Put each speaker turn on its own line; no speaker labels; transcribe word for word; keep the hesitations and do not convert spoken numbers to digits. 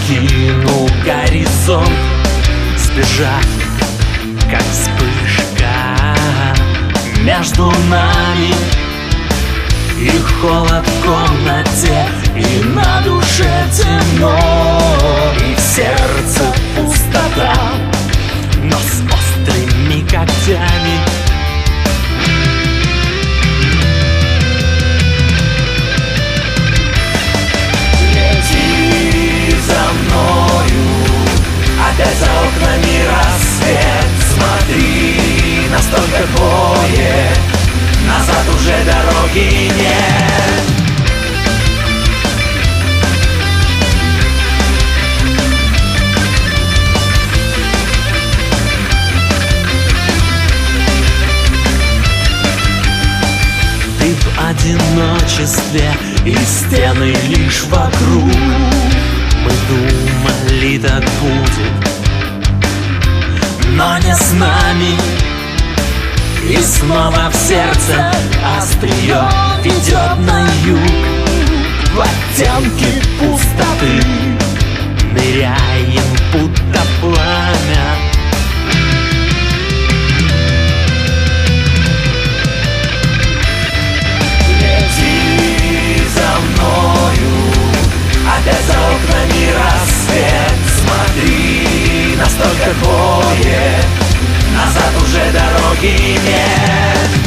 покинул горизонт, сбежав, как вспышка. Между нами и холод в комнате, и на душе темно, и в сердце пустота, но с острыми когтями. Лети за мною, опять за окнами рассвет. Смотри, настолько двое, назад уже дороги нет. Ты в одиночестве, и стены лишь вокруг. Мы думали, так будет, но не с нами. И снова в сердце острие ведет на юг. В оттенке пустоты ныряем, будто пламя. Лети за мною, опять за окнами рассвет. Смотри, настолько двое, назад уже дороги нет.